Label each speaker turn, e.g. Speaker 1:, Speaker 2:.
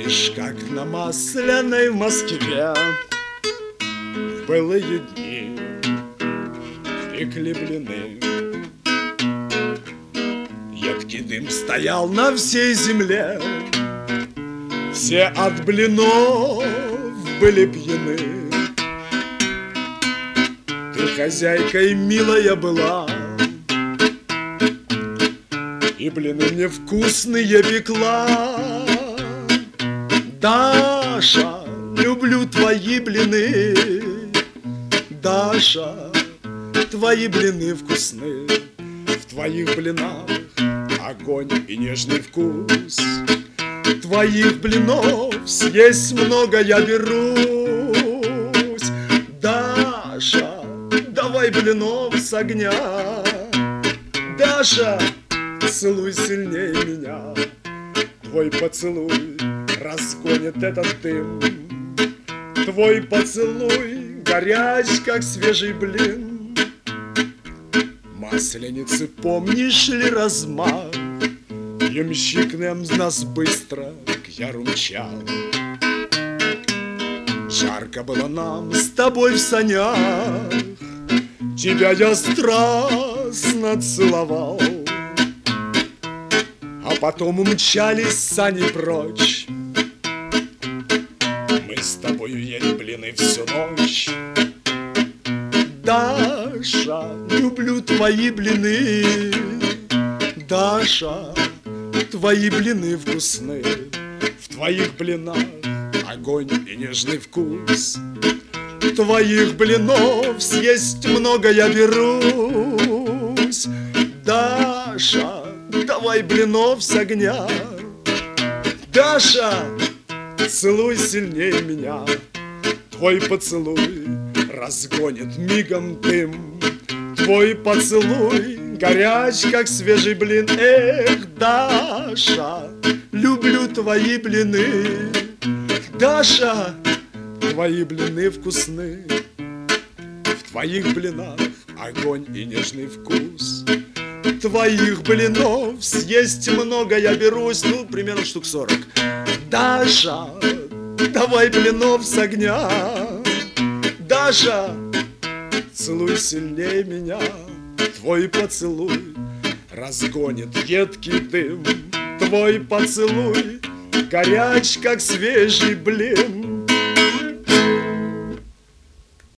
Speaker 1: Помнишь, как на Масляной в Москве в былые дни пекли блины? Едкий дым стоял на всей земле, все от блинов были пьяны. Ты хозяйкой милая была, и блины мне вкусные пекла. Даша, люблю твои блины, Даша, твои блины вкусны. В твоих блинах огонь и нежный вкус. Твоих блинов съесть много я берусь. Даша, давай блинов с огня. Даша, целуй сильнее меня. Твой поцелуй разгонит этот дым. Твой поцелуй горяч, как свежий блин. Масленицы, помнишь ли размах? Ямщик нас быстро к яру мчал. Жарко было нам с тобой в санях, тебя я страстно целовал. А потом умчались сани прочь. Мы с тобою ели блины всю ночь. Даша, люблю твои блины, Даша, твои блины вкусны. В твоих блинах огонь и нежный вкус. Твоих блинов съесть много я берусь. Даша, давай блинов с огня. Даша, целуй сильнее меня. Твой поцелуй разгонит мигом дым. Твой поцелуй горяч, как свежий блин. Эх, Даша, люблю твои блины. Даша, твои блины вкусны. В твоих блинах огонь и нежный вкус. Твоих блинов съесть много я берусь. Ну, примерно штук 40. Даша, давай блинов с огня. Даша, целуй сильнее меня. Твой поцелуй разгонит едкий дым. Твой поцелуй горяч, как свежий блин.